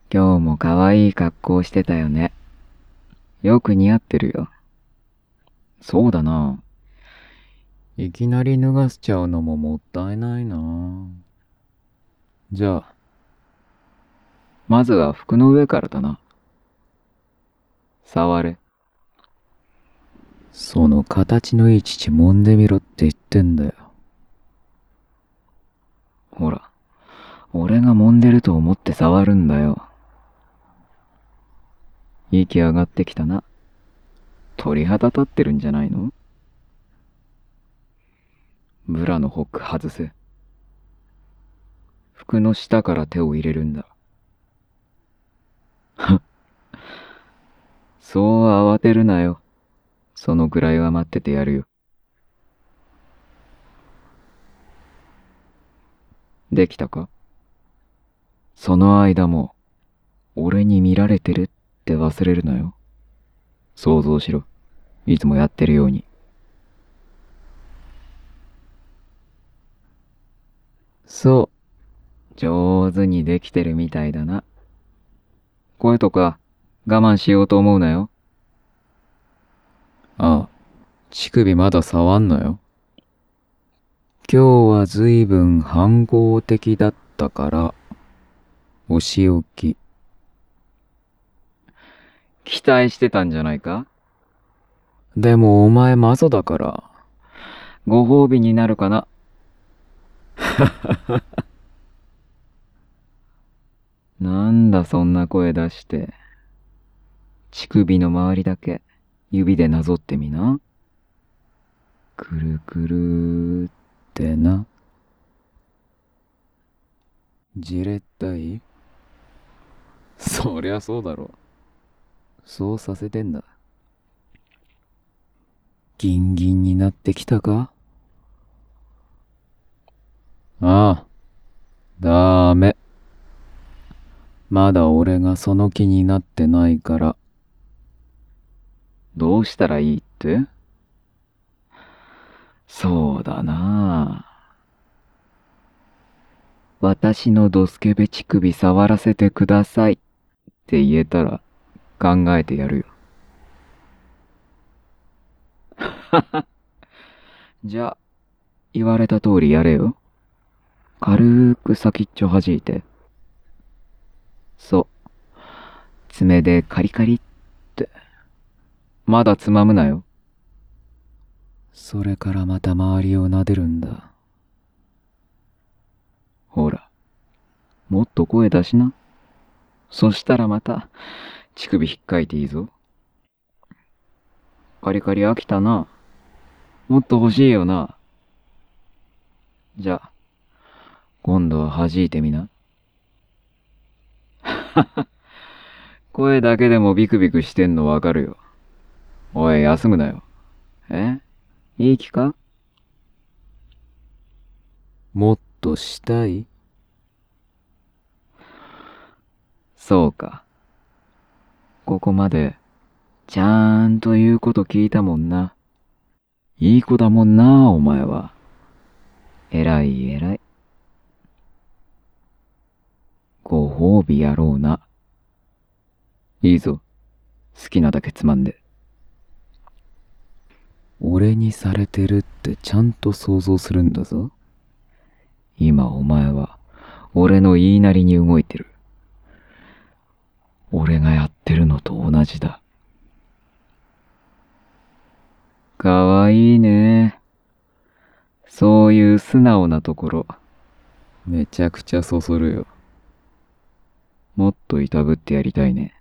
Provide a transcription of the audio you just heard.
今日も可愛い格好してたよね。よく似合ってるよ。そうだな。いきなり脱がせちゃうのももったいないな。じゃあ、まずは服の上からだな。触れ。その形のいい乳揉んでみろって言ってんだよ。ほら、俺が揉んでると思って触るんだよ。息上がってきたな。鳥肌立ってるんじゃないの？ブラのホック外せ。服の下から手を入れるんだ。そう慌てるなよ。そのくらいは待っててやるよ。できたか？その間も、俺に見られてるって忘れるなよ。想像しろ。いつもやってるように。そう。上手にできてるみたいだな。声とか我慢しようと思うなよ。ああ、乳首まだ触んなよ。今日は随分反抗的だったから、お仕置き。期待してたんじゃないか？でもお前マゾだから、ご褒美になるかな。なんだそんな声出して。乳首の周りだけ指でなぞってみな。くるくるってな。じれったい？そりゃそうだろ。そうさせてんだ。ギンギンになってきたか？ああ、ダメ。まだ俺がその気になってないから。どうしたらいいって？そうだなあ。私のドスケベ乳首触らせてくださいって言えたら考えてやるよ。じゃあ、言われた通りやれよ。軽く先っちょ弾いて。そう。爪でカリカリって。まだつまむなよ。それからまた周りを撫でるんだ。ほら、もっと声出しな。そしたらまた、乳首引っかいていいぞ。カリカリ飽きたな。もっと欲しいよな。じゃあ、今度は弾いてみな。声だけでもビクビクしてんのわかるよ。おい、休むなよ。え？いい気か？もっとしたい？そうか。ここまで、ちゃんと言うこと聞いたもんな。いい子だもんな、お前は。偉い偉い。ご褒美やろうな。いいぞ。好きなだけつまんで。俺にされてるってちゃんと想像するんだぞ。今お前は、俺の言いなりに動いてる。俺がやってるのと同じだ。かわいいね。そういう素直なところ、めちゃくちゃそそるよ。もっといたぶってやりたいね。